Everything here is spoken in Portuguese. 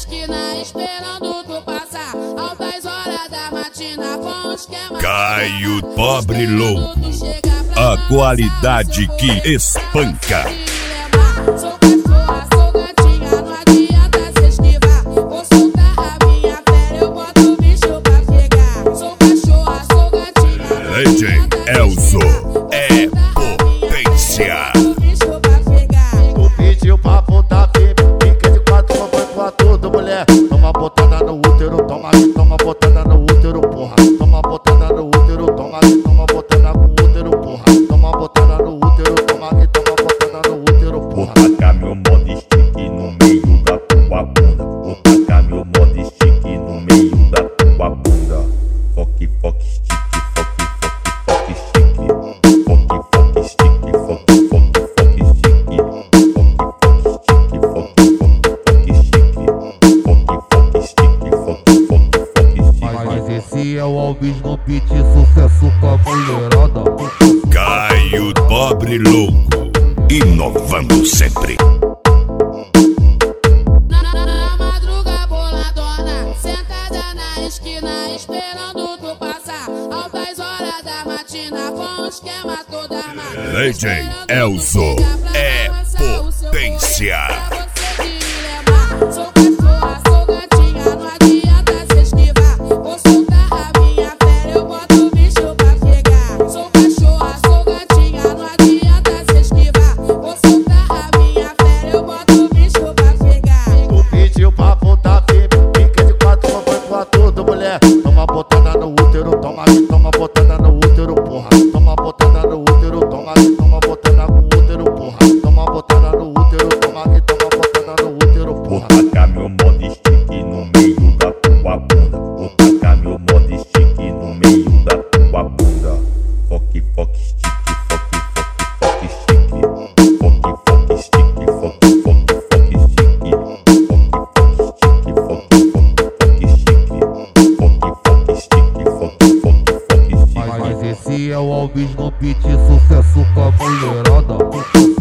esquina esperando tu passar. Altas horas da matina com os esquema. Caio Pobre Louco, a qualidade que espanca. Sou cachorra, sou gatinha, não adianta se esquivar. Vou soltar a minha fera, eu boto o bicho pra pegar. Sou cachorra, sou gatinha. Legend Elzo é potência. Tu pediu pra botar firme, fica de quatro, foi pra tudo, mulher. Toma botada no útero, toma botada no útero, porra. Toma botada no útero, toma botada no útero, porra. Toma botada no útero, toma botada no útero, porra. Vou tacar meu modo stick no meio da tua bunda. Vou tacar meu modo stick no meio da tua bunda. Foque, foque, stick, foque, stick. Foque, foque, stick, foque, stick. Mas esse é o Alves no beat, sucesso com a mulherada. Caio Pobre Louco, inovando sempre. Na madruga boladona, sentada na esquina esperando tu passar. Altas horas da matina com o esquema todo armado. Legend Elzo é potência. Sou cachorra, sou gatinha, não adianta se esquivar. Vou soltar a minha fera, eu boto o bicho pra pegar. Sou cachorra, sou gatinha, não adianta se esquivar. Vou soltar a minha fera, eu boto o bicho pra pegar. Tu pediu pra botar firme, fica de quatro, foi pra tudo, mulher. Toma botada no útero, toma botada no útero, porra. Toma botada no útero, toma botada no útero, porra. Toma botada no útero, toma botada no útero, Vou porra. tacar meu modo stick no meio da tua bunda. Vou tacar meu modo stick no meio da tua bunda. Foque, foque, stick, foque, stick. Foque, foque, stick, foque, stick. Foque, foque, stick, foque, stick. Mas esse é o Alves no beat, sucesso com a mulherada.